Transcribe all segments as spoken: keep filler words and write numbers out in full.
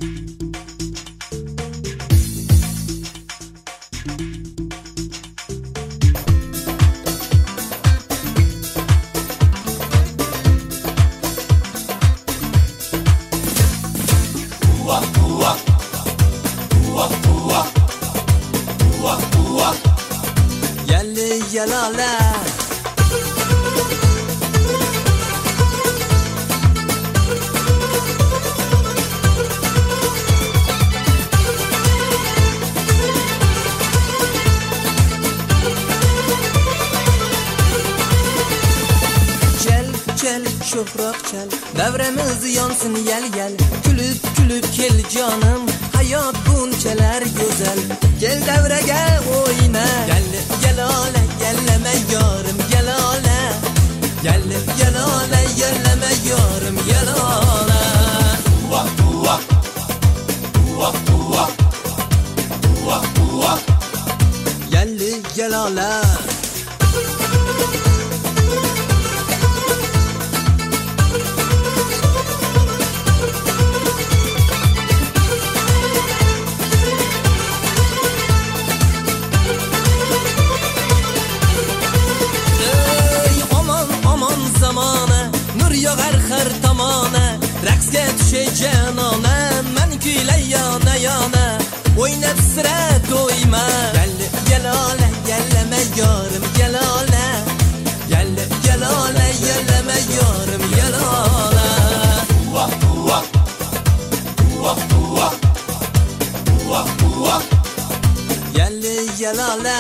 Yalli yalala Çel çel şofrak çel Devremiz yansın yel yel Külüp külüp gel canım Hayat bunçeler güzel Gel devrege oyna Gel gel ale gelleme yarım Gel ale Gel gel ale gelleme yarım Gel ale Uva uva Uva uva Uva uva Gel gel ale Yağar her tamana Rəqsgə düşey canana Mən gülə yana yana Oynab sıra doyma Gel gel ale gelleme yarım Gel ale Gel gel ale gelleme yarım Gel ale Uva uva Uva uva Uva uva Gel gel ale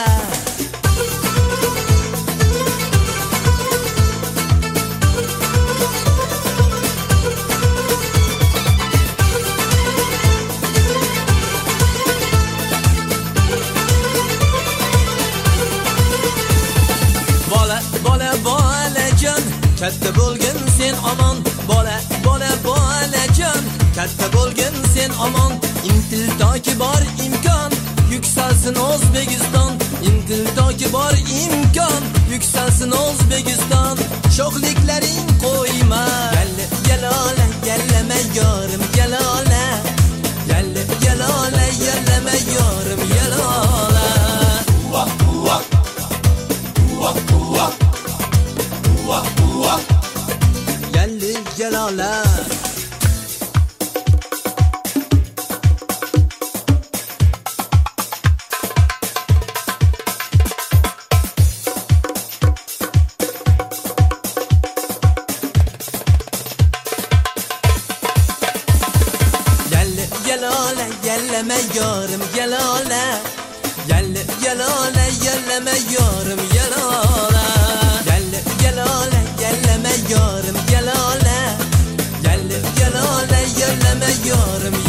Katta bo'lgin sen omon bola bola bolajon katta bo'lgin sen omon intil toki bor imkon yuksalsin O'zbekiston intil toki bor imkon yuksalsin O'zbekiston sho'xliklaring qo'yma gel gel ole gelleme yorim gel ole gel gel ole gelleme yorim gel ole uva uva uva uva Uva uva Yalli yalala Yalli yalala yelleme yarım yalala Yalli yalala yelleme yarım yalala Gel ale gelleme yarım gel ale Gel gel ale gelleme yarım